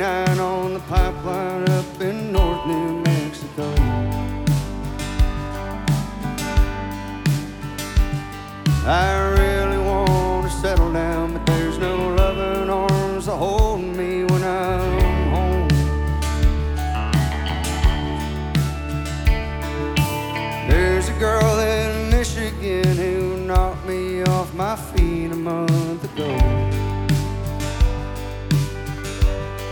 89 on the pipeline up in North New Mexico. I really want to settle down, but there's no loving arms to hold me when I'm home. There's a girl in Michigan who knocked me off my feet a month ago.